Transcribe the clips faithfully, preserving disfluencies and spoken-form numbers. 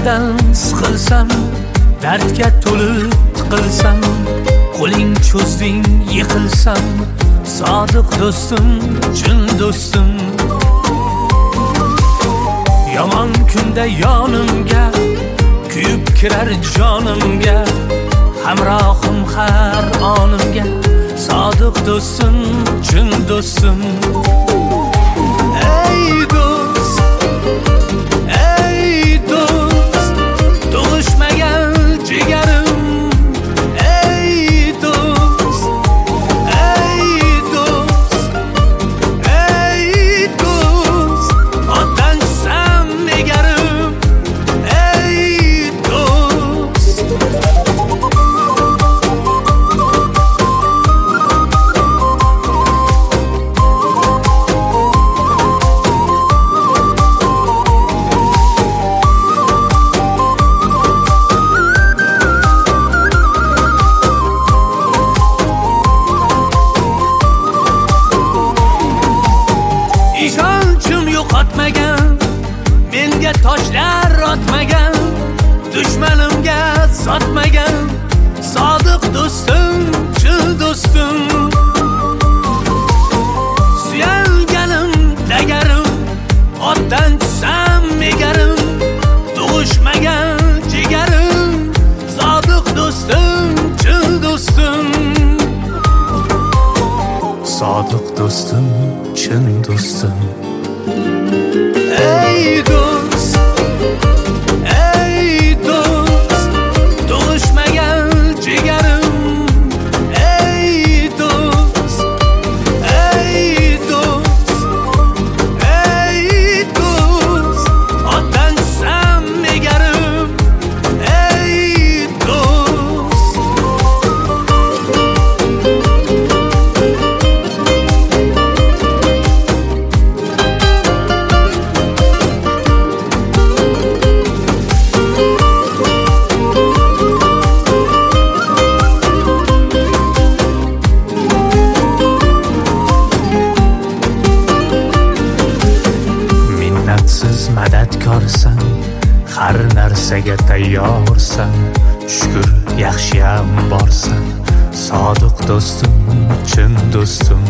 qaytadan siqilsam, dardga to'lib tiqilsam, qo'ling cho'zding yiqilsam, sodiq do'stim, chin do'stim. Yomon kunda yonimga, kuyib kirar jonimga, hamrohim har onimga, sodiq do'stim, chin do'stim. Ey do'st, ey do'st, tug'ishmagan jigarim. Ey do'st, ey do'st, ey do'st, otdan tushsam egarim. Ey do'st, ishonchim yo'qotmagan, menga toshlar otmagan, dushmanimga sotmagan, sodiq do'stim, chin do'stim. Suyanganim dagarim, otdan tushsam egarim, tug'ishmagan jigarim, sodiq do'stim, chin do'stim. Sodiq do'stim, chin do'stim. Ey do'st, ey do'st, tug'ishmagan jigarim. Ey do'st, ey do'st, ey do'st, otdan tushsam egarim. Ey do'st, minnatsiz madadkorsan, har narsaga tayyorsan, shukr yaxshiyam borsan, sodiq do'stim, chin do'stim.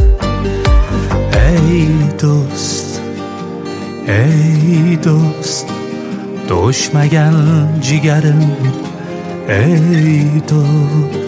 Ey do'st, ey do'st, tug'ishmagan jigarim. Ey do'st,